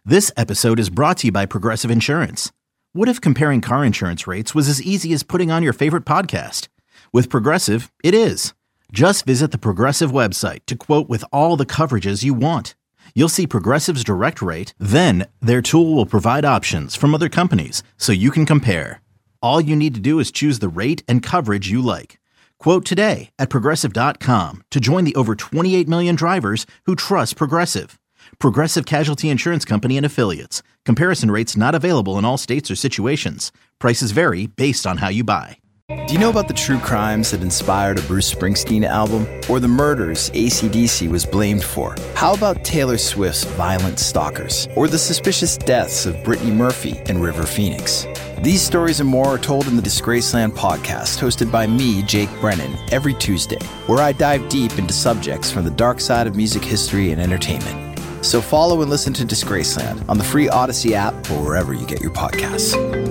This episode is brought to you by Progressive Insurance. What if comparing car insurance rates was as easy as putting on your favorite podcast? With Progressive, it is. Just visit the Progressive website to quote with all the coverages you want. You'll see Progressive's direct rate, then their tool will provide options from other companies so you can compare. All you need to do is choose the rate and coverage you like. Quote today at Progressive.com to join the over 28 million drivers who trust Progressive. Progressive Casualty Insurance Company and Affiliates. Comparison rates not available in all states or situations. Prices vary based on how you buy. Do you know about the true crimes that inspired a Bruce Springsteen album? Or the murders AC/DC was blamed for? How about Taylor Swift's Violent Stalkers? Or the suspicious deaths of Brittany Murphy and River Phoenix? These stories and more are told in the Disgraceland podcast, hosted by me, Jake Brennan, every Tuesday, where I dive deep into subjects from the dark side of music history and entertainment. So follow and listen to Disgraceland on the free Odyssey app or wherever you get your podcasts.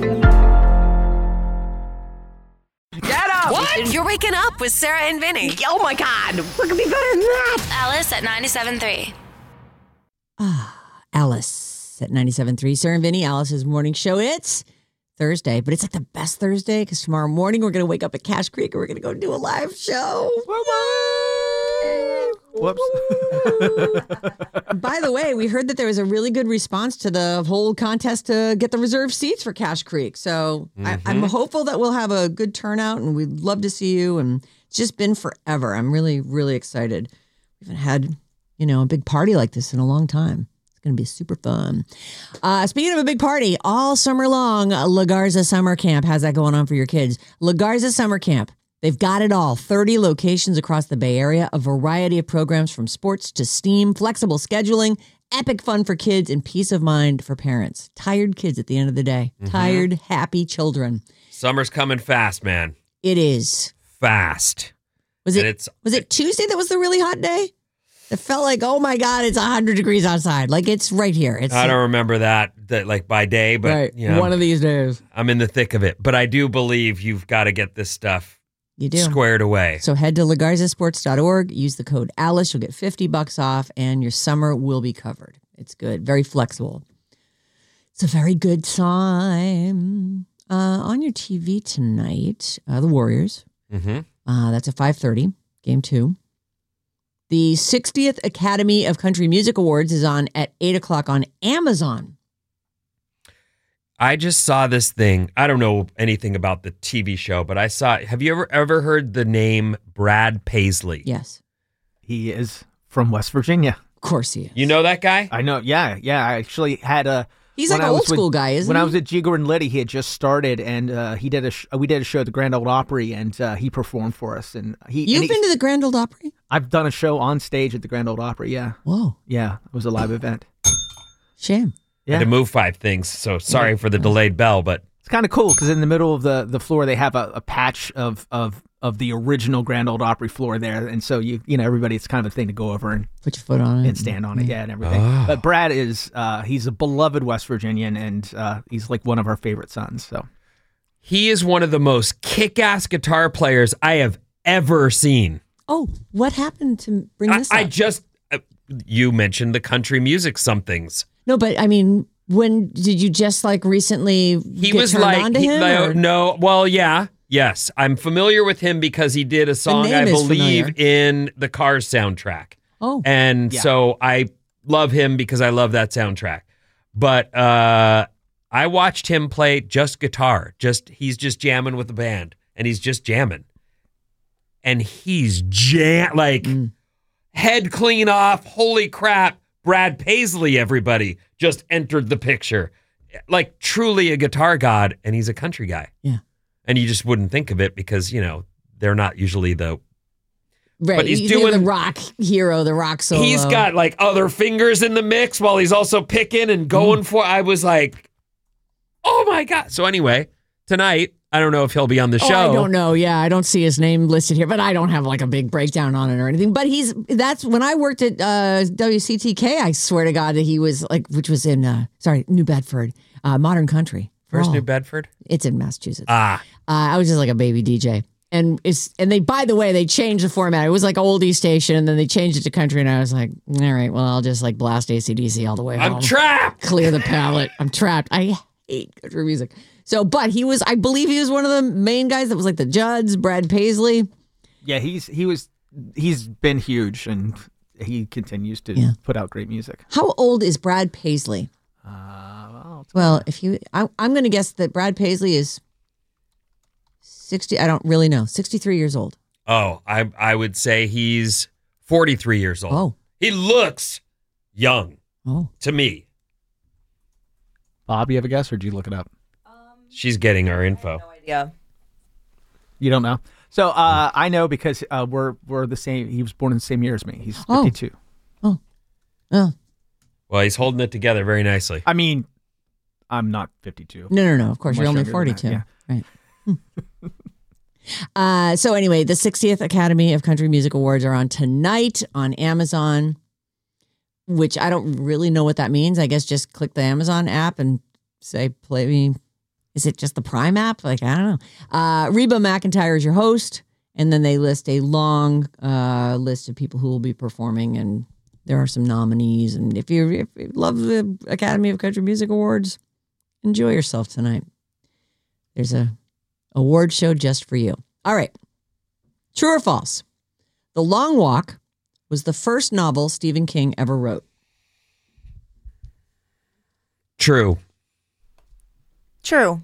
Get up! What? You're waking up with Sarah and Vinny. Oh my God, what could be better than that? Alice at 97.3. Alice at 97.3. Sarah and Vinny, Alice's morning show. It's Thursday, but it's like the best Thursday because tomorrow morning we're going to wake up at Cache Creek and we're going to go do a live show. Whoops. By the way, we heard that there was a really good response to the whole contest to get the reserved seats for Cache Creek. So I'm hopeful that we'll have a good turnout and we'd love to see you. And it's just been forever. I'm really, really excited. We haven't had, a big party like this in a long time. It's going to be super fun. Speaking of a big party, all summer long, La Garza Summer Camp. How's that going on for your kids? La Garza Summer Camp. They've got it all. 30 locations across the Bay Area, a variety of programs from sports to STEAM, flexible scheduling, epic fun for kids, and peace of mind for parents. Tired kids at the end of the day. Tired, happy children. Summer's coming fast, man. It is. Fast. Was it Tuesday that was the really hot day? It felt like, oh my God, it's 100 degrees outside. Like it's right here. I don't remember that like by day, but right. One of these days. I'm in the thick of it. But I do believe you've got to get this stuff squared away. So head to lagarzasports.org, use the code Alice. You'll get $50 off and your summer will be covered. It's good. Very flexible. It's a very good time. On your TV tonight, the Warriors. That's at 5:30, game 2. The 60th Academy of Country Music Awards is on at 8 o'clock on Amazon. I just saw this thing. I don't know anything about the TV show, but have you ever heard the name Brad Paisley? Yes. He is from West Virginia. Of course he is. You know that guy? I know. Yeah. I actually had a... He's like an old school guy, isn't he? When I was at G. Gordon Liddy, he had just started, and we did a show at the Grand Ole Opry, and he performed for us. And You've been to the Grand Ole Opry? I've done a show on stage at the Grand Ole Opry, yeah. Whoa. Yeah, it was a live event. Shame. Yeah. I had to move 5 things, so sorry for the delayed bell, but... It's kind of cool, because in the middle of the floor, they have a patch of the original Grand Ole Opry floor there, and so everybody, it's kind of a thing to go over and put your foot on it and stand on it, and everything. But Brad is he's a beloved West Virginian, and he's like one of our favorite sons. So he is one of the most kick-ass guitar players I have ever seen. Oh, what happened to bring this up? You mentioned the country music somethings. No, but I mean, when did you just recently get turned on to him? No, well, yeah. Yes, I'm familiar with him because he did a song, I believe, in the Cars soundtrack. Oh. And so I love him because I love that soundtrack. But I watched him play just guitar. He's just jamming with the band, and he's just jamming. And he's head clean off, holy crap, Brad Paisley, everybody, just entered the picture. Like truly a guitar god, and he's a country guy. Yeah. And you just wouldn't think of it because, they're not usually the... Right, but he's doing the rock hero, the rock solo. He's got other fingers in the mix while he's also picking and going for... I was like, oh my God. So anyway, tonight, I don't know if he'll be on the show. I don't know. Yeah, I don't see his name listed here, but I don't have a big breakdown on it or anything. But that's when I worked at WCTK, I swear to God that he was which was in, New Bedford, Modern Country. Where's New Bedford? It's in Massachusetts. I was just like a baby DJ. And they, by the way, they changed the format. It was like oldie station, and then they changed it to country. And I was like, all right, well, I'll just like blast AC/DC all the way home. I'm trapped. Clear the palate. I'm trapped. I hate country music. So, but I believe he was one of the main guys that was like the Judds, Brad Paisley. Yeah, he's been huge, and he continues to put out great music. How old is Brad Paisley? Well, I'm going to guess that Brad Paisley is 60. I don't really know. 63 years old. Oh, I would say he's 43 years old. Oh. He looks young to me. Bob, you have a guess, or did you look it up? She's getting our info. No idea. You don't know? So I know because we're the same. He was born in the same year as me. He's 52. Oh. Well, he's holding it together very nicely. I mean, I'm not 52. No. Of course, Much you're only younger than 42. that, Right. So anyway, the 60th Academy of Country Music Awards are on tonight on Amazon, which I don't really know what that means. I guess just click the Amazon app and say, play me. Is it just the Prime app? Like, I don't know. Reba McEntire is your host. And then they list a long list of people who will be performing. And there are some nominees. And if you love the Academy of Country Music Awards, enjoy yourself tonight. There's a award show just for you. All right. True or false? The Long Walk was the first novel Stephen King ever wrote. True. True.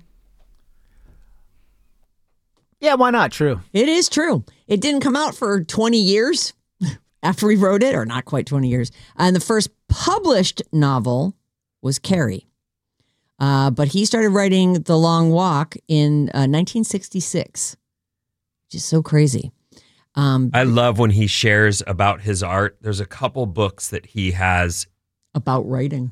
Yeah, why not? True. It is true. It didn't come out for 20 years after he wrote it, or not quite 20 years. And the first published novel was Carrie. But he started writing The Long Walk in 1966, which is so crazy. I love when he shares about his art. There's a couple books that he has. About writing.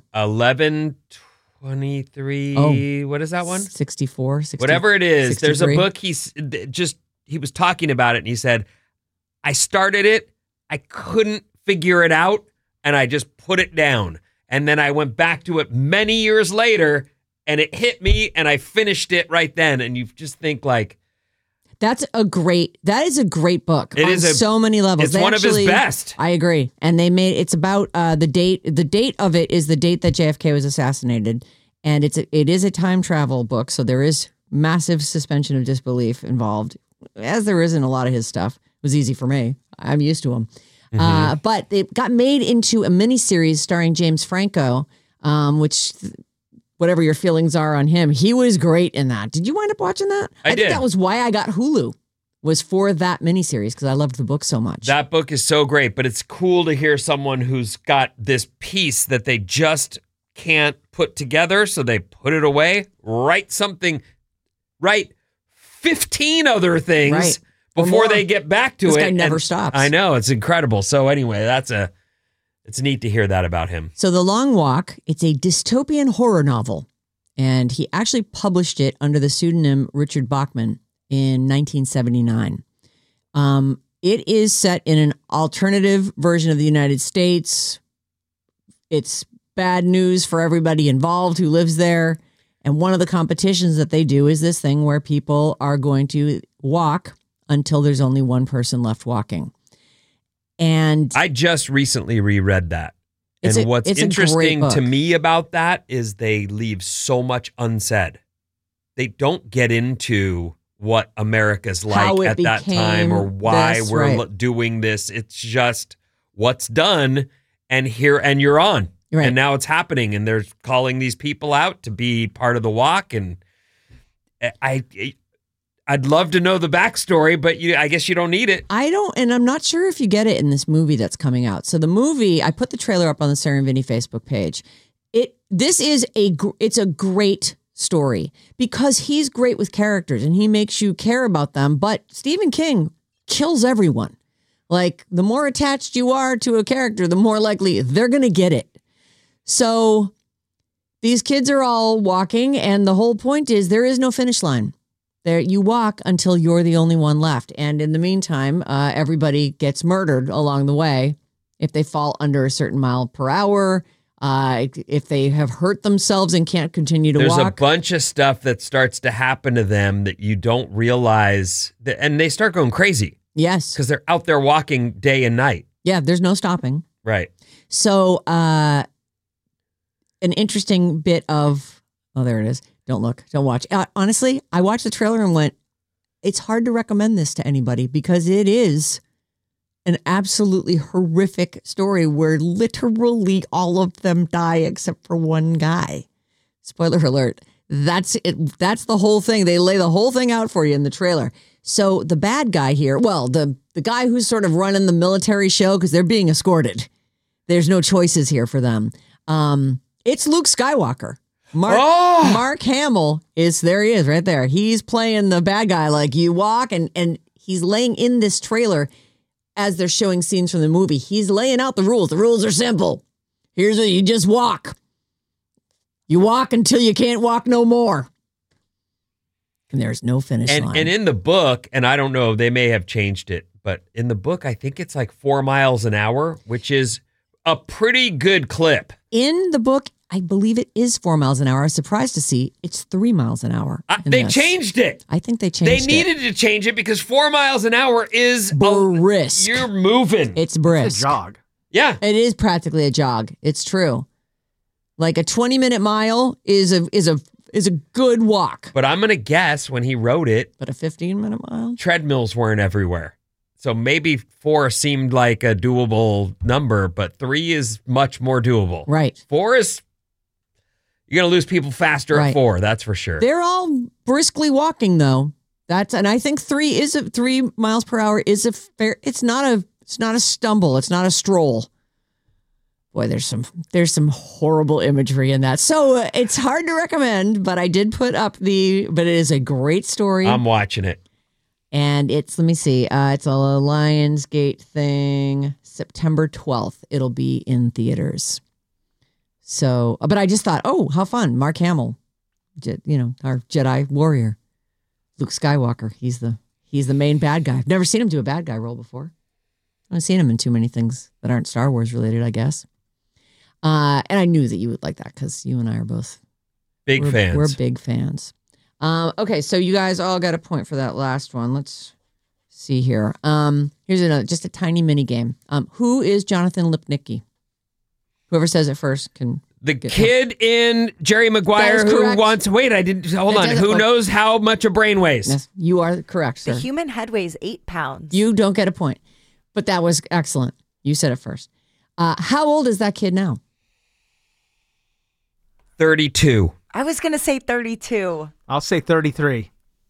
1123. What is that one? 64. 60, Whatever it is. 63. There's a book he was talking about it, and he said, I started it. I couldn't figure it out, and I just put it down. And then I went back to it many years later, and it hit me, and I finished it right then. And you just think like, that is a great book. It on is so many levels. It's one of his best. I agree. And it's about the date. The date of it is the date that JFK was assassinated. And it is a time travel book. So there is massive suspension of disbelief involved, as there is in a lot of his stuff. It was easy for me. I'm used to him. But it got made into a miniseries starring James Franco, which, whatever your feelings are on him, he was great in that. Did you wind up watching that? I think that was why I got Hulu, was for that miniseries, because I loved the book so much. That book is so great, but it's cool to hear someone who's got this piece that they just can't put together, so they put it away, write 15 other things. Right. Before they get back to this it. Guy never stops. I know, it's incredible. So anyway, it's neat to hear that about him. So The Long Walk, it's a dystopian horror novel, and he actually published it under the pseudonym Richard Bachman in 1979. It is set in an alternative version of the United States. It's bad news for everybody involved who lives there. And one of the competitions that they do is this thing where people are going to walk until there's only one person left walking. And I just recently reread that. And what's interesting to me about that is they leave so much unsaid. They don't get into what America's like at that time or why we're doing this. It's just what's done, and you're on. Right. And now it's happening, and they're calling these people out to be part of the walk. And I'd love to know the backstory, but I guess you don't need it. I don't, and I'm not sure if you get it in this movie that's coming out. So the movie, I put the trailer up on the Sarah and Vinny Facebook page. It's a great story because he's great with characters and he makes you care about them. But Stephen King kills everyone. Like, the more attached you are to a character, the more likely they're going to get it. So these kids are all walking, and the whole point is there is no finish line. There, you walk until you're the only one left. And in the meantime, everybody gets murdered along the way if they fall under a certain mile per hour. if they have hurt themselves and can't continue to There's walk. a bunch of stuff that starts to happen to them that you don't realize, and they start going crazy Yes. because they're out there walking day and night. Yeah, there's no stopping. Right. So, an interesting bit of, oh, there it is. Don't look, don't watch. Honestly, I watched the trailer and went, it's hard to recommend this to anybody because it is an absolutely horrific story where literally all of them die except for one guy. Spoiler alert. That's it. That's the whole thing. They lay the whole thing out for you in the trailer. So the bad guy here, well, the guy who's sort of running the military show because they're being escorted. There's no choices here for them. It's Luke Skywalker. Mark Hamill is, there he is right there. He's playing the bad guy like you walk and he's laying in this trailer as they're showing scenes from the movie. He's laying out the rules. The rules are simple. Here's what you just walk. You walk until you can't walk no more. And there's no finish line. And in the book, and I don't know, they may have changed it, but in the book, I think it's like 4 miles an hour, which is a pretty good clip. In the book, I believe it is 4 miles an hour. I was surprised to see it's 3 miles an hour. They changed it. I think they changed it. They needed to change it because 4 miles an hour is brisk. You're moving. It's brisk. It's a jog. Yeah. It is practically a jog. It's true. Like a 20-minute mile is a good walk. But I'm going to guess when he wrote it, But a 15-minute mile? treadmills weren't everywhere. So maybe 4 seemed like a doable number, but 3 is much more doable. Right. 4 is, you're going to lose people faster Right. at 4, that's for sure. They're all briskly walking though. And I think 3 miles per hour is a fair. It's not a stumble. It's not a stroll. Boy, there's some horrible imagery in that. So it's hard to recommend, but I did put up but it is a great story. I'm watching it. And it's, let me see, it's a Lionsgate thing, September 12th. It'll be in theaters. So, but I just thought, oh, how fun. Mark Hamill, our Jedi warrior, Luke Skywalker. He's the main bad guy. I've never seen him do a bad guy role before. I haven't seen him in too many things that aren't Star Wars related, I guess. And I knew that you would like that because you and I are both Big fans. We're big fans. Okay, so you guys all got a point for that last one. Let's see here. Here's another, just a tiny mini game. Who is Jonathan Lipnicki? Whoever says it first can. The kid in Jerry Maguire That is who correct. wants, wait, I didn't, hold That on. doesn't- Who knows how much a brain weighs? Yes, you are correct, sir. The human head weighs 8 pounds. You don't get a point, but that was excellent. You said it first. How old is that kid now? 32. I was going to say 32. I'll say 33.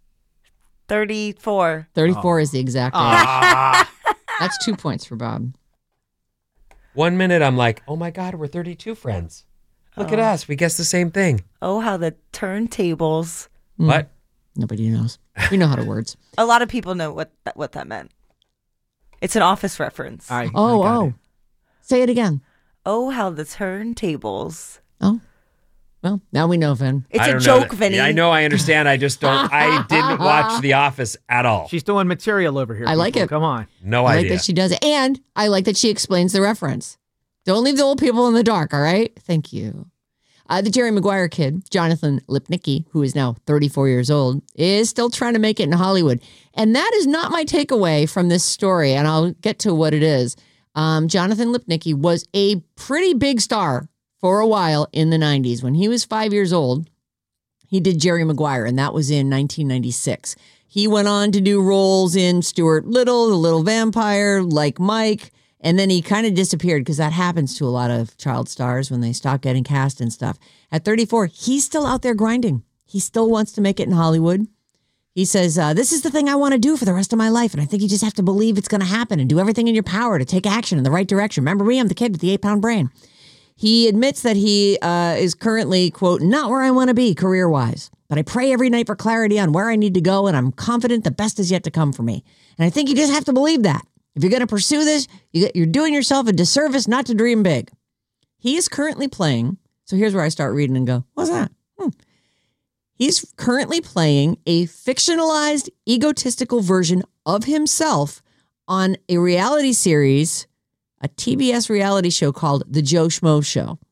34. 34 is the exact age. That's 2 points for Bob. 1 minute, I'm like, oh my God, we're 32 friends. Look at us. We guess the same thing. Oh, how the turntables. What? Nobody knows. We know how to words. A lot of people know what that meant. It's an Office reference. I got it. Oh. Say it again. Oh, how the turntables. Oh. Well, now we know, Vin. It's I a don't know joke, that- Vinny. I know, I understand. I just don't. I didn't watch The Office at all. She's doing material over here. I like people. it. Come on. No I like idea. that she does it. And I like that she explains the reference. Don't leave the old people in the dark, all right? Thank you. The Jerry Maguire kid, Jonathan Lipnicki, who is now 34 years old, is still trying to make it in Hollywood. And that is not my takeaway from this story, and I'll get to what it is. Jonathan Lipnicki was a pretty big star for a while in the 90s. When he was 5 years old, he did Jerry Maguire, and that was in 1996. He went on to do roles in Stuart Little, The Little Vampire, Like Mike, and then he kind of disappeared because that happens to a lot of child stars when they stop getting cast and stuff. At 34, he's still out there grinding. He still wants to make it in Hollywood. He says, this is the thing I want to do for the rest of my life, and I think you just have to believe it's going to happen and do everything in your power to take action in the right direction. Remember me? I'm the kid with the 8-pound brain. He admits that he is currently, quote, not where I want to be career-wise, but I pray every night for clarity on where I need to go, and I'm confident the best is yet to come for me. And I think you just have to believe that. If you're going to pursue this, you're doing yourself a disservice not to dream big. He is currently playing, so here's where I start reading and go, what's that? He's currently playing a fictionalized, egotistical version of himself on a reality series, a TBS reality show called The Joe Schmo Show.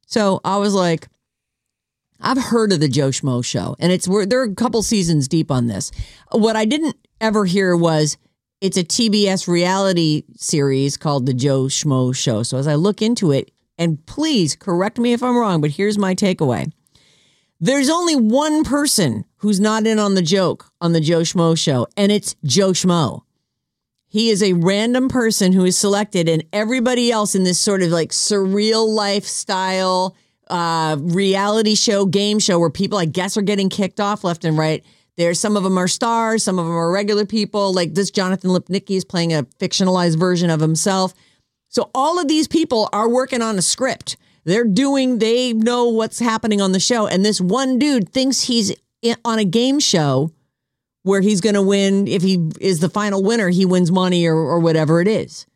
So I was like, I've heard of the Joe Schmo show, and they're a couple seasons deep on this. What I didn't ever hear was it's a TBS reality series called the Joe Schmo show. So as I look into it, and please correct me if I'm wrong, but here's my takeaway. There's only one person who's not in on the joke on the Joe Schmo show, and it's Joe Schmo. He is a random person who is selected, and everybody else in this sort of like surreal lifestyle reality show, game show where people, I guess, are getting kicked off left and right. Some of them are stars, some of them are regular people. Like this Jonathan Lipnicki is playing a fictionalized version of himself. So all of these people are working on a script. They know what's happening on the show. And this one dude thinks he's on a game show where he's going to win. If he is the final winner, he wins money or whatever it is.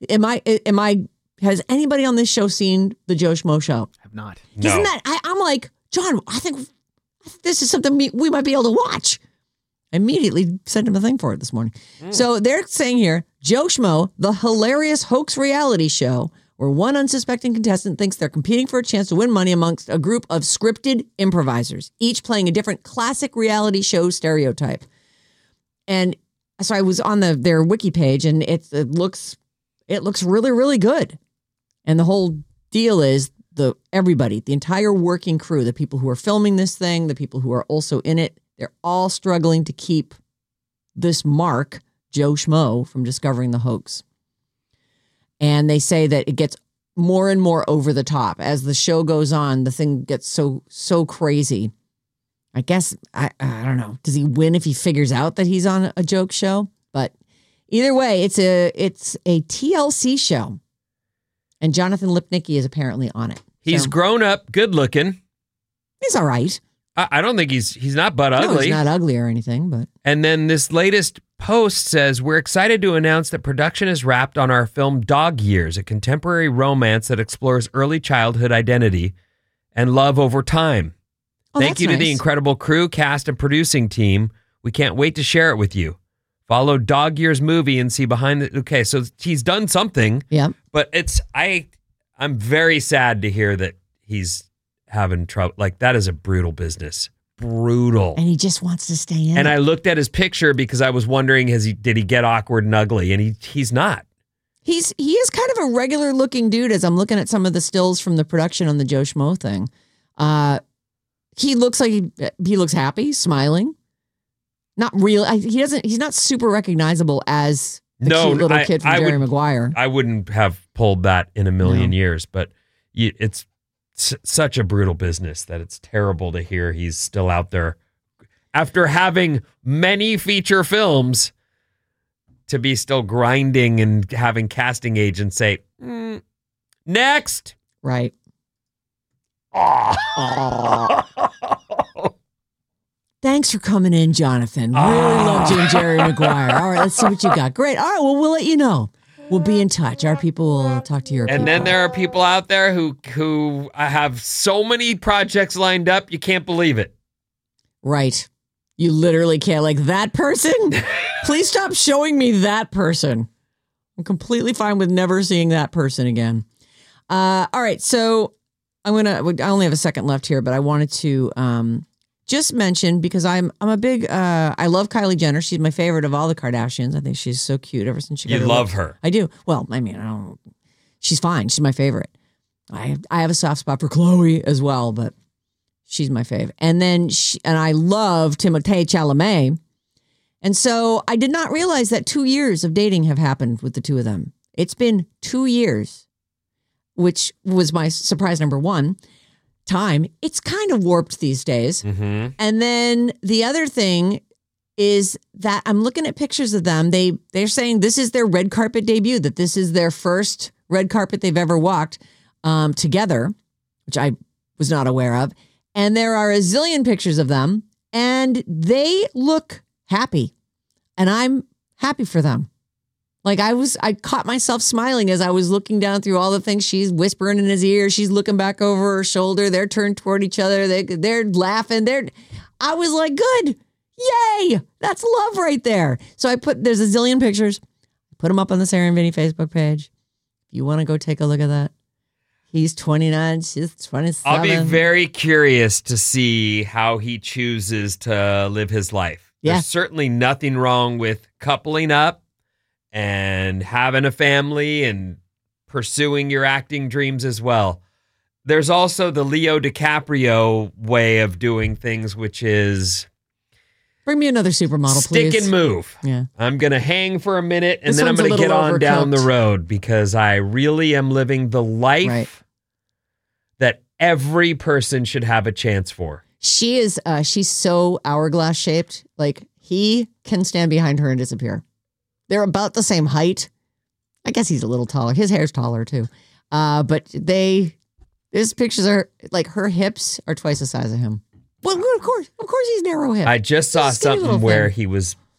Has anybody on this show seen the Joe Schmo show? Have not. No. Isn't that, I'm like, John, I think this is something we might be able to watch. I immediately sent him a thing for it this morning. So they're saying here, Joe Schmo, the hilarious hoax reality show where one unsuspecting contestant thinks they're competing for a chance to win money amongst a group of scripted improvisers, each playing a different classic reality show stereotype. And so I was on their wiki page, and it looks really, really good. And the whole deal is the entire working crew, the people who are filming this thing, the people who are also in it, they're all struggling to keep this mark, Joe Schmo, from discovering the hoax. And they say that it gets more and more over the top. As the show goes on, the thing gets so crazy. I guess, I don't know. Does he win if he figures out that he's on a joke show? But either way, it's a TLC show. And Jonathan Lipnicki is apparently on it. He's grown up, good looking. He's all right. I don't think he's not butt ugly. No, he's not ugly or anything, but. And then this latest post says, we're excited to announce that production is wrapped on our film Dog Years, a contemporary romance that explores early childhood identity and love over time. Thank you to the incredible crew, cast, and producing team. We can't wait to share it with you. Follow Dog Years movie and see behind the... Okay, so he's done something. Yeah. But I'm very sad to hear that he's having trouble. Like, that is a brutal business. Brutal. And he just wants to stay in. And I looked at his picture because I was wondering, did he get awkward and ugly? And he's not. He is kind of a regular looking dude as I'm looking at some of the stills from the production on the Joe Schmo thing. He looks like he looks happy, smiling. Not real. He's not super recognizable as the cute little kid from Jerry Maguire. I wouldn't have pulled that in a million years, but it's such a brutal business that it's terrible to hear he's still out there after having many feature films to be still grinding and having casting agents say, next. Right. Thanks for coming in, Jonathan. Really loved you and Jerry Maguire. All right, let's see what you got. Great. All right, well, we'll let you know. We'll be in touch. Our people will talk to your people. And then there are people out there who have so many projects lined up, you can't believe it. Right. You literally can't. Like, that person? Please stop showing me that person. I'm completely fine with never seeing that person again. All right, so I only have a second left here, but I wanted to just mention, because I'm a big, I love Kylie Jenner. She's my favorite of all the Kardashians. I think she's so cute ever since she got her love her. I do. Well, I mean, she's fine. She's my favorite. I have a soft spot for Khloe as well, but she's my fave. And then I love Timothée Chalamet. And so I did not realize that 2 years of dating have happened with the two of them. It's been 2 years, which was my surprise number one. Time. It's kind of warped these days. Mm-hmm. And then the other thing is that I'm looking at pictures of them. They're saying this is their red carpet debut, that this is their first red carpet they've ever walked together, which I was not aware of. And there are a zillion pictures of them, and they look happy. And I'm happy for them. Like I caught myself smiling as I was looking down through all the things. She's whispering in his ear. She's looking back over her shoulder. They're turned toward each other. They're laughing. I was like, good. Yay. That's love right there. So there's a zillion pictures. Put them up on the Sarah and Vinny Facebook page. If you want to go take a look at that. He's 29. She's 27. I'll be very curious to see how he chooses to live his life. Yeah. There's certainly nothing wrong with coupling up and having a family and pursuing your acting dreams as well. There's also the Leo DiCaprio way of doing things, which is Bring me another supermodel, please. stick and move. Yeah. I'm going to hang for a minute and This then I'm one's a going to get little on down the overcooked. road because I really am living the life Right. that every person should have a chance for. She is, she's so hourglass shaped. Like, he can stand behind her and disappear. They're about the same height. I guess he's a little taller. His hair's taller too. But his pictures are like her hips are twice the size of him. Well, of course he's narrow hip. I just saw He's a skinny something little where thing.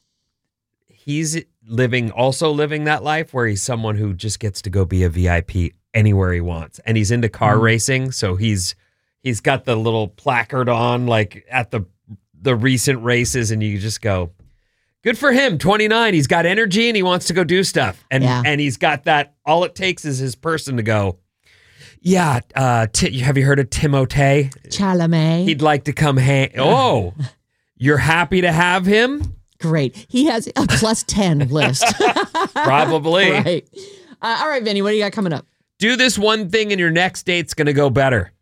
he's also living that life where he's someone who just gets to go be a VIP anywhere he wants. And he's into car racing. So he's got the little placard on like at the recent races and you just go, good for him. 29. He's got energy and he wants to go do stuff. And Yeah. and he's got that. All it takes is his person to go, yeah. Have you heard of Timothée? Chalamet. He'd like to come hang. Oh, you're happy to have him? Great. He has a plus 10 list. Probably. Right. All right, Vinny, what do you got coming up? Do this one thing and your next date's going to go better.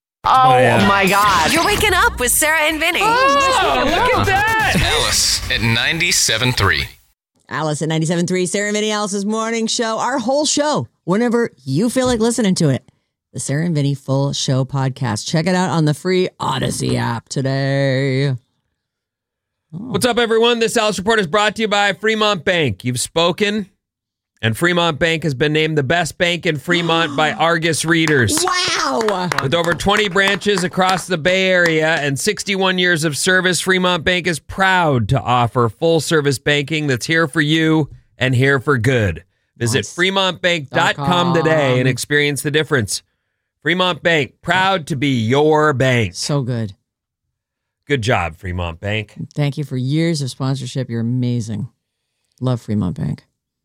My God. You're waking up with Sarah and Vinny. Oh, look at that. Alice at 97.3. Alice at 97.3, Sarah and Vinny, Alice's morning show. Our whole show, whenever you feel like listening to it. The Sarah and Vinny Full Show podcast. Check it out on the free Odyssey app today. What's up, everyone? This Alice Report is brought to you by Fremont Bank. You've spoken, and Fremont Bank has been named the best bank in Fremont by Argus readers. Wow. With over 20 branches across the Bay Area and 61 years of service, Fremont Bank is proud to offer full-service banking that's here for you and here for good. Visit Nice. fremontbank.com today and experience the difference. Fremont Bank, proud to be your bank. So good. Good job, Fremont Bank. Thank you for years of sponsorship. You're amazing. Love Fremont Bank.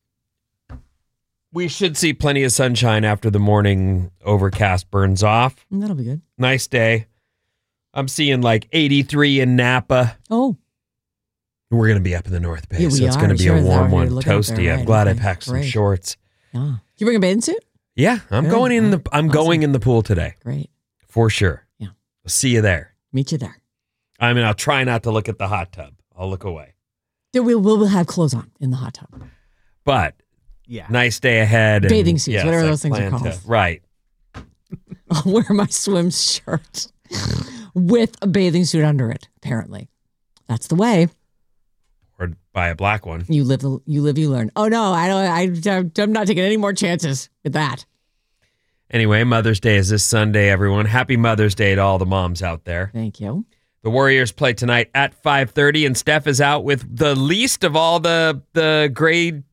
We should see plenty of sunshine after the morning overcast burns off. That'll be good. Nice day. I'm seeing like 83 in Napa. Oh, We're going to be up in the North Bay, Yeah, we so it's are. going to be Sure, a warm you're one. looking up Toasty. there, I'm right, glad I okay, packed some great. shorts. yeah. You bring a bathing suit? Yeah, I'm Good. going in the Awesome. going in the pool today Great. for sure. Yeah. I'll see you there. Meet you there. I mean, I'll try not to look at the hot tub. I'll look away. We'll have clothes on in the hot tub. But Yeah. nice day ahead. and Bathing suits, yes, whatever I those things are plan to- called. Right. I'll wear my swim shirt with a bathing suit under it, apparently. That's the way. Or buy a black one. You live, you learn. Oh, no, I'm not taking any more chances with that. Anyway, Mother's Day is this Sunday, everyone. Happy Mother's Day to all the moms out there. Thank you. The Warriors play tonight at 5:30, and Steph is out with the least of all the grade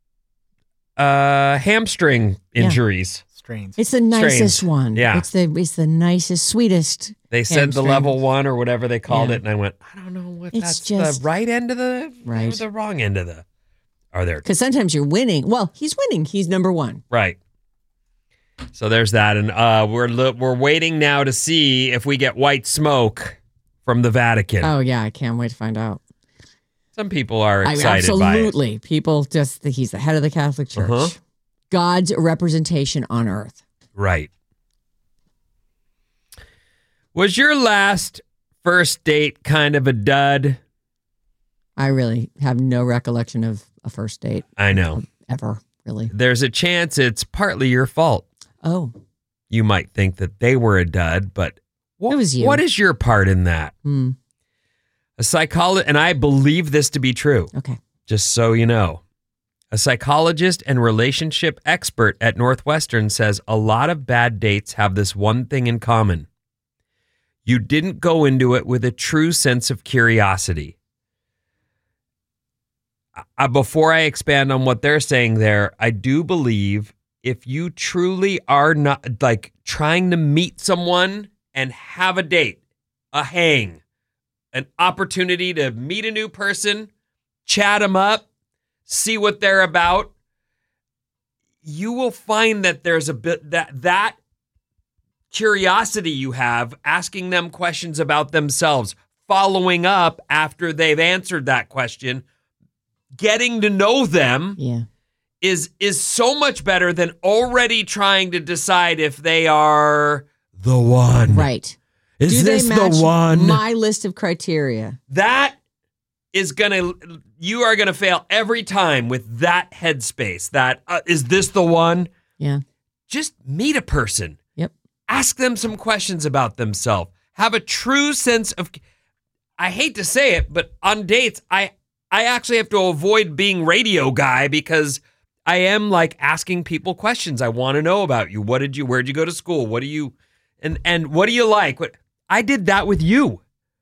hamstring injuries. Strains. It's the nicest Strange. one. Yeah. It's the nicest, sweetest. They said the Hamstring. level 1 or whatever they called Yeah. it, and I went, I don't know what It's that's just- the right end of the Right. or the wrong end of the. Are there Because sometimes you're winning. Well, he's winning. He's number one. right? So there's that, and we're waiting now to see if we get white smoke from the Vatican. Oh, yeah. I can't wait to find out. Some people are excited by it. Absolutely. People just think he's the head of the Catholic Church. Uh-huh. God's representation on earth. Right. Was your last first date kind of a dud? I really have no recollection of a first date I know. ever, really. There's a chance it's partly your fault. Oh, You might think that they were a dud, but It was you. what is your part in that? hmm. A psychologist, and I believe this to be true, Okay. just so you know. A psychologist and relationship expert at Northwestern says a lot of bad dates have this one thing in common. You didn't go into it with a true sense of curiosity. Before I expand on what they're saying there, I do believe if you truly are not like trying to meet someone and have a date, a hang, an opportunity to meet a new person, chat them up, see what they're about, you will find that there's a bit that curiosity you have, asking them questions about themselves, following up after they've answered that question, getting to know them is so much better than already trying to decide if they are the one. Right. Is this the one? My list of criteria. That is you are gonna fail every time with that headspace. That is this the one? Yeah. Just meet a person. Yep. Ask them some questions about themselves. Have a true sense of. I hate to say it, but on dates, I actually have to avoid being radio guy because I am like asking people questions. I want to know about you. Where'd you go to school? What do you, and what do you like? I did that with you.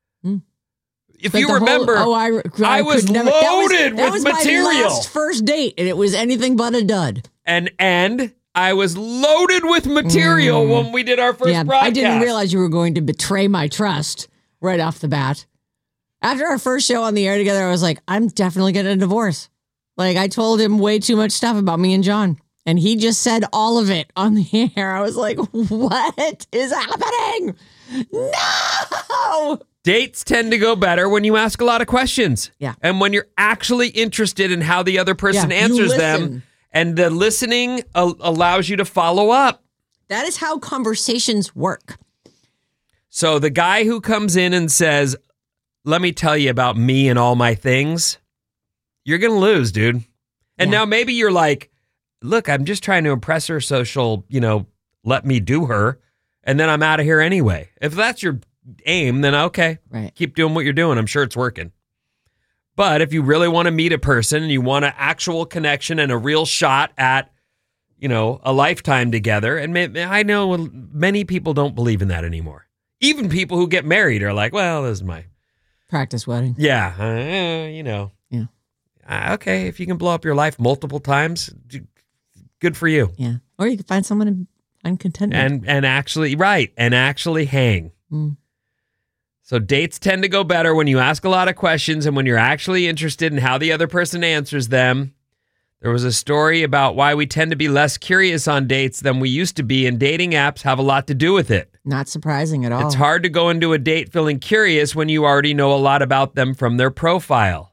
If But you remember, I was loaded with material. My last first date, and it was anything but a dud. And I was loaded with material when we did our first broadcast. I didn't realize you were going to betray my trust right off the bat. After our first show on the air together, I was like, I'm definitely getting a divorce. Like, I told him way too much stuff about me and John, and he just said all of it on the air. I was like, what is happening? No! Dates tend to go better when you ask a lot of questions. Yeah. And when you're actually interested in how the other person answers them. And the listening allows you to follow up. That is how conversations work. So the guy who comes in and says, let me tell you about me and all my things, you're going to lose, dude. And now maybe you're like, look, I'm just trying to impress her, so she'll, let me do her. And then I'm out of here anyway. If that's your aim, then okay. Right. Keep doing what you're doing. I'm sure it's working. But if you really want to meet a person and you want an actual connection and a real shot at, a lifetime together, and I know many people don't believe in that anymore. Even people who get married are like, well, this is my practice wedding. Yeah. Okay. If you can blow up your life multiple times, good for you. Yeah. Or you can find someone to find contentment. And actually hang. So dates tend to go better when you ask a lot of questions and when you're actually interested in how the other person answers them. There was a story about why we tend to be less curious on dates than we used to be, and dating apps have a lot to do with it. Not surprising at all. It's hard to go into a date feeling curious when you already know a lot about them from their profile.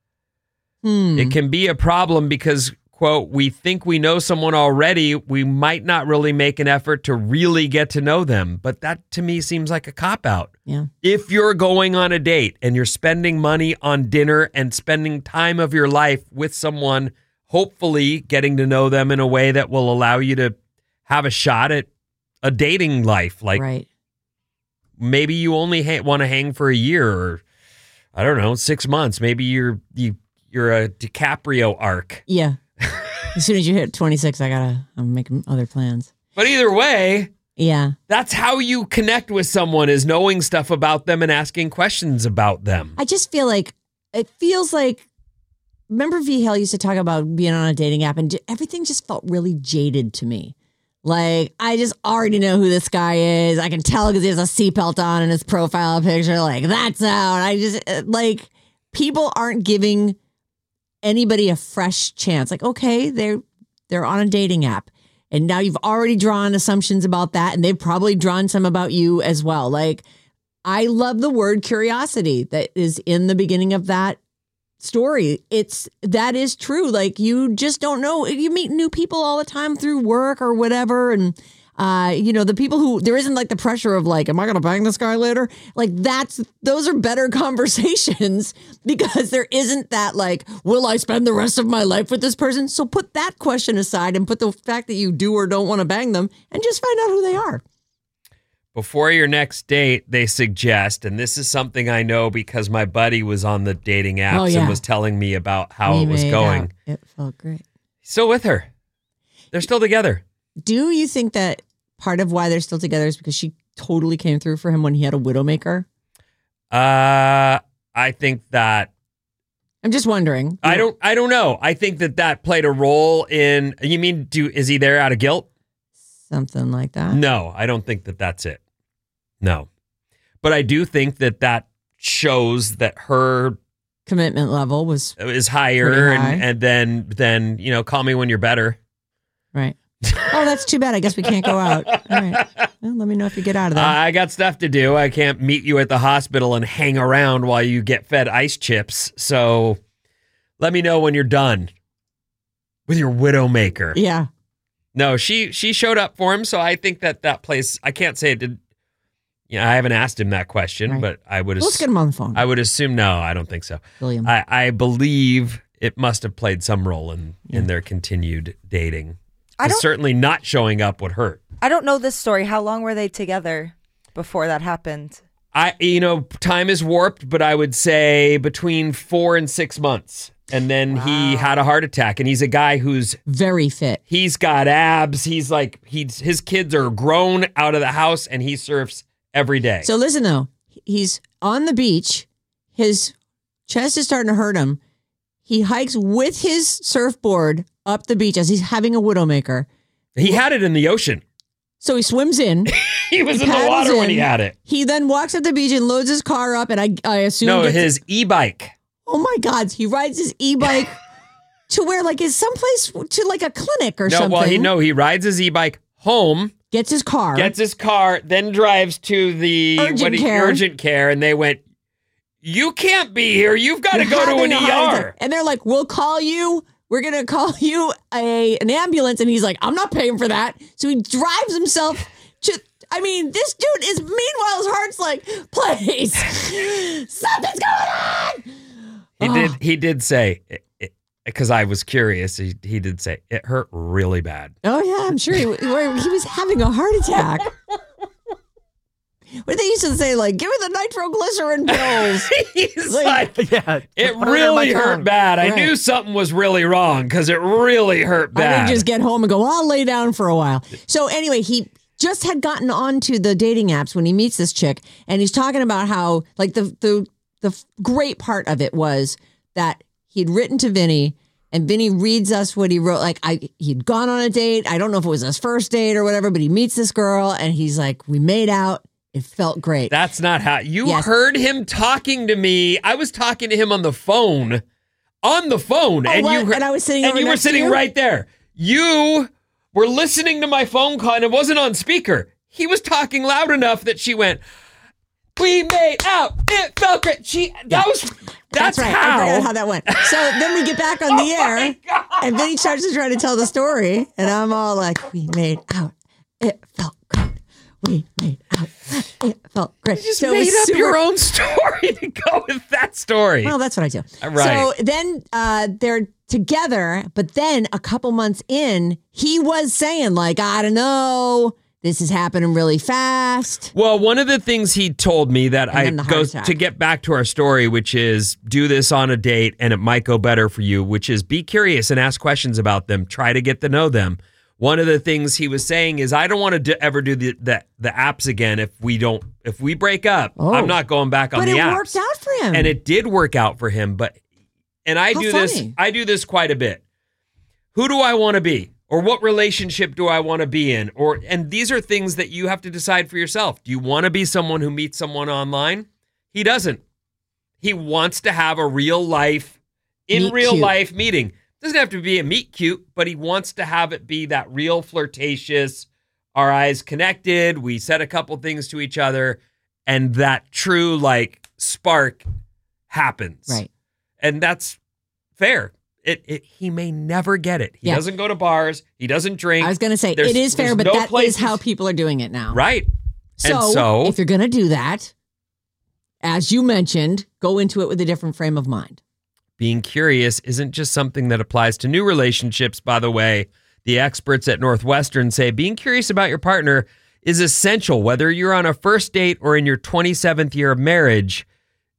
It can be a problem because, quote, we think we know someone already. We might not really make an effort to really get to know them. But that to me seems like a cop-out. Yeah. If you're going on a date and you're spending money on dinner and spending time of your life with someone, hopefully getting to know them in a way that will allow you to have a shot at a dating life. Like, right. Maybe you only want to hang for a year or, I don't know, 6 months. Maybe you're a DiCaprio arc. Yeah. As soon as you hit 26, I'm making other plans. But either way, yeah, that's how you connect with someone, is knowing stuff about them and asking questions about them. I just feel like, it feels like, remember V. Hale used to talk about being on a dating app, and everything just felt really jaded to me. Like, I just already know who this guy is. I can tell because he has a seatbelt on in his profile picture. Like, that's out. I just, people aren't giving anybody a fresh chance. Like, okay, they're on a dating app, and now you've already drawn assumptions about that, and they've probably drawn some about you as well. Like, I love the word curiosity that is in the beginning of that story. That is true. Like, you just don't know. You meet new people all the time through work or whatever, and the people who, there isn't like the pressure of like, am I gonna bang this guy later? Like, those are better conversations because there isn't that like, will I spend the rest of my life with this person? So put that question aside and put the fact that you do or don't want to bang them and just find out who they are. Before your next date, they suggest, and this is something I know because my buddy was on the dating apps and was telling me about how it was going. It felt great. He's still with her. They're still together. Do you think that part of why they're still together is because she totally came through for him when he had a widowmaker? I think that. I'm just wondering. I don't know. I think that played a role in. You mean, is he there out of guilt? Something like that. No, I don't think that's it. No, but I do think that shows that her commitment level is higher, high. and then call me when you're better. Right. Oh, that's too bad. I guess we can't go out. All right. Well, let me know if you get out of there. I got stuff to do. I can't meet you at the hospital and hang around while you get fed ice chips. So let me know when you're done with your Widowmaker. Yeah. No, she showed up for him, so I think that place, I can't say it did. I haven't asked him that question, Right. but I would Let's get him on the phone. I would assume no, I don't think so. William. I believe it must have played some role in their continued dating. Certainly not showing up would hurt. I don't know this story. How long were they together before that happened? Time is warped, but I would say between 4 and 6 months. And then he had a heart attack, and he's a guy who's very fit. He's got abs. He's like, his kids are grown out of the house, and he surfs every day. So listen, though, he's on the beach. His chest is starting to hurt him. He hikes with his surfboard up the beach as he's having a Widowmaker. He had it in the ocean. So he swims in. He was in the water when he had it. He then walks up the beach and loads his car up, and I assume... No, his e-bike. Oh my God. He rides his e-bike to where, like, is someplace to like a clinic or something. He rides his e-bike home. Gets his car, then drives to the urgent care, and they went, you can't be here. You've got to go to an ER. And they're like, we're going to call you an ambulance. And he's like, I'm not paying for that. So he drives himself to, this dude is, meanwhile, his heart's like, please, something's going on. He did say, because I was curious, he did say it hurt really bad. Oh, yeah, I'm sure he was having a heart attack. What they used to say, like, give me the nitroglycerin pills. He's like, it really hurt bad. Right. I knew something was really wrong because it really hurt bad. I would just get home and go, I'll lay down for a while. So anyway, he just had gotten onto the dating apps when he meets this chick, and he's talking about how, like, the great part of it was that he'd written to Vinny, and Vinny reads us what he wrote. Like, he'd gone on a date. I don't know if it was his first date or whatever, but he meets this girl, and he's like, we made out. It felt great. That's not how you heard him talking to me. I was talking to him on the phone, and I was sitting over and you were next to sitting you? right there. You were listening to my phone call, and it wasn't on speaker. He was talking loud enough that she went, we made out. It felt great. That's right. how. I forgot how that went. So then we get back on the air, and Vinny starts to try to tell the story, and I'm all like, we made out. It felt great. We made out. It felt great. You just made up your own story to go with that story. Well, that's what I do. Right. So then they're together, but then a couple months in, he was saying, like, I don't know, this is happening really fast. Well, one of the things he told me that goes to get back to our story, which is do this on a date and it might go better for you, which is be curious and ask questions about them. Try to get to know them. One of the things he was saying is, I don't want to ever do the apps again if we break up. Oh. I'm not going back on the apps. But it worked out for him. And it did work out for him. I do this quite a bit. Who do I want to be? Or what relationship do I want to be in? And these are things that you have to decide for yourself. Do you want to be someone who meets someone online? He doesn't. He wants to have a real life meeting. Doesn't have to be a meet cute, but he wants to have it be that real flirtatious, our eyes connected, we said a couple things to each other, and that true, like, spark happens. Right. And that's fair. He may never get it. He doesn't go to bars. He doesn't drink. I was going to say, it is fair, but that is how people are doing it now. Right. So if you're going to do that, as you mentioned, go into it with a different frame of mind. Being curious isn't just something that applies to new relationships, by the way. The experts at Northwestern say being curious about your partner is essential, whether you're on a first date or in your 27th year of marriage.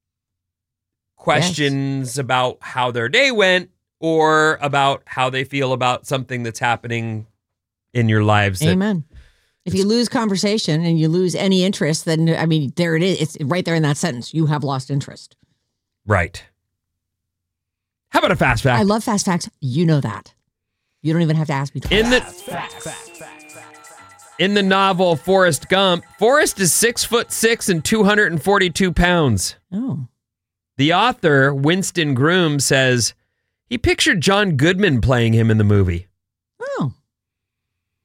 Questions about how their day went or about how they feel about something that's happening in your lives. Amen. If you lose conversation and you lose any interest, then, there it is. It's right there in that sentence. You have lost interest. Right. How about a fast fact? I love fast facts. You know that. You don't even have to ask me twice. In the novel Forrest Gump, Forrest is 6'6" and 242 pounds. Oh. The author, Winston Groom, says he pictured John Goodman playing him in the movie. Oh.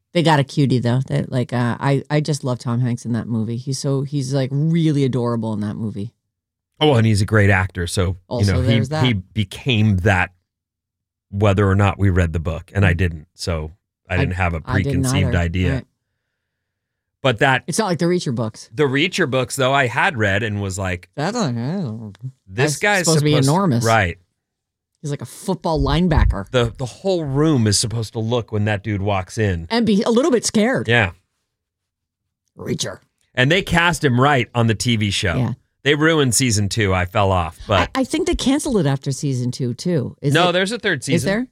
They got a cutie though. That like I just love Tom Hanks in that movie. He's like really adorable in that movie. Oh, and he's a great actor. So Also, he became that, whether or not we read the book, and I didn't. So I didn't have a preconceived idea. Right. But it's not like the Reacher books. The Reacher books, though, I had read and was like, this guy's supposed to be enormous, right? He's like a football linebacker. The whole room is supposed to look when that dude walks in and be a little bit scared. Yeah, Reacher. And they cast him right on the TV show. Yeah. They ruined season 2. I fell off, but I think they canceled it after season 2 too. There's a third season. Is there?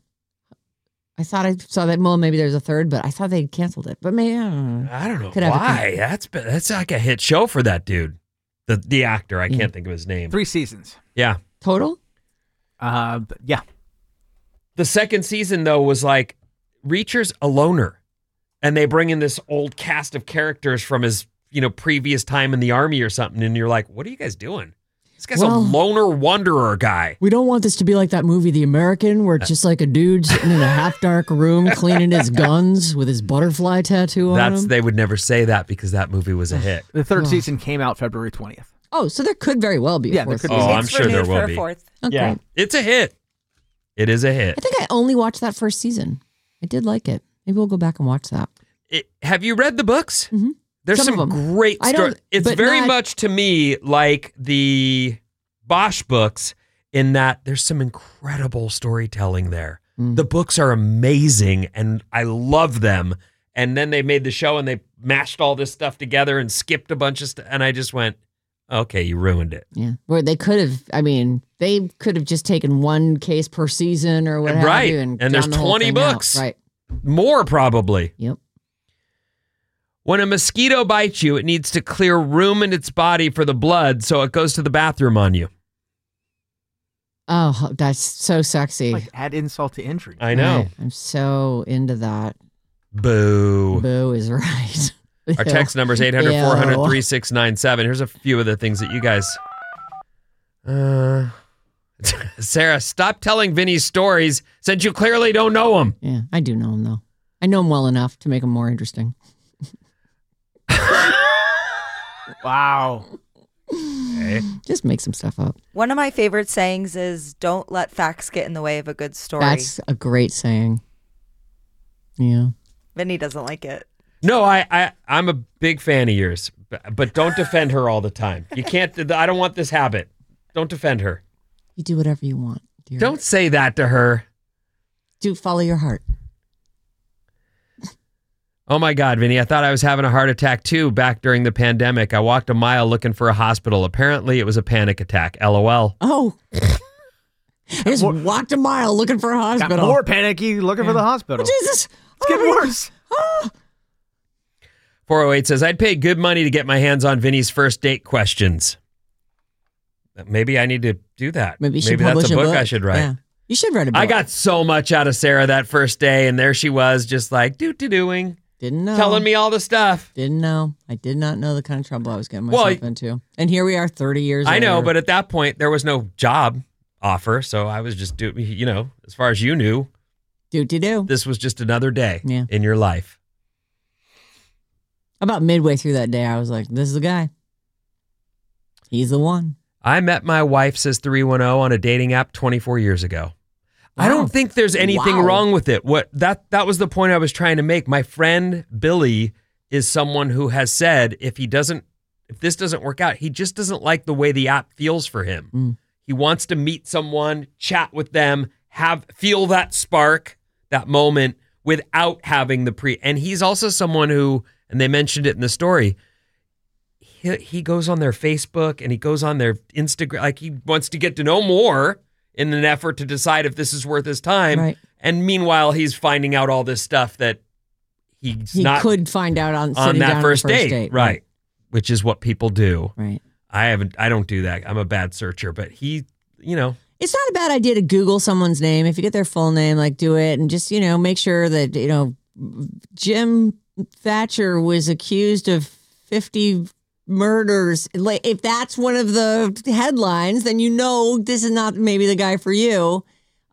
I thought I saw that. Well, maybe there's a third, but I thought they canceled it. But maybe I don't know why. That's like a hit show for that dude, the actor. I can't think of his name. 3 seasons. Yeah, total. Yeah. The second season though was like Reacher's a loner, and they bring in this old cast of characters from his previous time in the army or something, and you're like, what are you guys doing? This guy's a loner wanderer guy. We don't want this to be like that movie, The American, where it's just like a dude sitting in a half-dark room cleaning his guns with his butterfly tattoo on him. They would never say that because that movie was a hit. The third season came out February 20th. Oh, so there could very well be a fourth season. I'm sure there will be. Okay. Yeah, it's a hit. It is a hit. I think I only watched that first season. I did like it. Maybe we'll go back and watch that. Have you read the books? Mm-hmm. There's some great stories. It's very much to me like the Bosch books in that there's some incredible storytelling there. The books are amazing and I love them. And then they made the show and they mashed all this stuff together and skipped a bunch of stuff. And I just went, okay, you ruined it. Yeah. Where they could have just taken one case per season or what have you. And there's 20 books. Right. More probably. Yep. When a mosquito bites you, it needs to clear room in its body for the blood so it goes to the bathroom on you. Oh, that's so sexy. Like add insult to injury. I know. Right. I'm so into that. Boo. Boo is right. Our text number is 800-400-3697. Here's a few of the things that you guys... Sarah, stop telling Vinny's stories since you clearly don't know him. Yeah, I do know him, though. I know him well enough to make him more interesting. Wow. Okay. Just make some stuff up. One of my favorite sayings is, don't let facts get in the way of a good story. That's a great saying. Yeah. Vinny doesn't like it. No, I'm a big fan of yours, but don't defend her all the time. You can't. I don't want this habit. Don't defend her. You do whatever you want, dear. Don't say that to her. Follow your heart. Oh my God, Vinny, I thought I was having a heart attack too back during the pandemic. I walked a mile looking for a hospital. Apparently it was a panic attack. LOL. Oh. I just walked a mile looking for a hospital. Got more panicky looking for the hospital. Oh, Jesus. It's getting worse. 408 says, I'd pay good money to get my hands on Vinny's first date questions. Maybe I need to do that. Maybe that's a book I should write. Yeah. You should write a book. I got so much out of Sarah that first day, and there she was just like, doing. Didn't know. Telling me all the stuff. Didn't know. I did not know the kind of trouble I was getting myself into. And here we are 30 years later. I know, but at that point, there was no job offer, so I was just as far as you knew. Do. This was just another day Yeah. in your life. About midway through that day, I was like, this is the guy. He's the one. I met my wife, says 310, on a dating app 24 years ago. Wow. I don't think there's anything wrong with it. That was the point I was trying to make. My friend Billy is someone who has said if this doesn't work out, he just doesn't like the way the app feels for him. He wants to meet someone, chat with them, feel that spark, that moment without having the and he's also someone who, and they mentioned it in the story, he goes on their Facebook and he goes on their Instagram, like he wants to get to know more in an effort to decide if this is worth his time. Right. And meanwhile, he's finding out all this stuff that he could find out on that first date. Right. Which is what people do. Right. I don't do that. I'm a bad searcher, but he, It's not a bad idea to Google someone's name. If you get their full name, like do it and just, make sure that, Jim Thatcher was accused of 50 murders. Like, if that's one of the headlines, then this is not maybe the guy for you.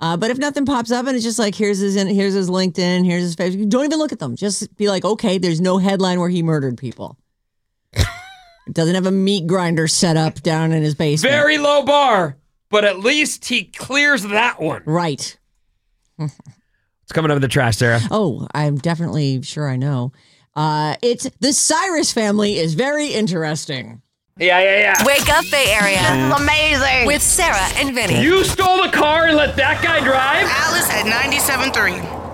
But if nothing pops up and it's just like, here's his LinkedIn, here's his Facebook, don't even look at them. Just be like, okay, there's no headline where he murdered people. Doesn't have a meat grinder set up down in his basement. Very low bar, but at least he clears that one. Right. It's coming up in the trash, Sarah. Oh, I'm definitely sure I know. It's the Cyrus family is very interesting. Yeah. Wake up, Bay Area. This is amazing. With Sarah and Vinny. You stole the car and let that guy drive? Alice at 97.3.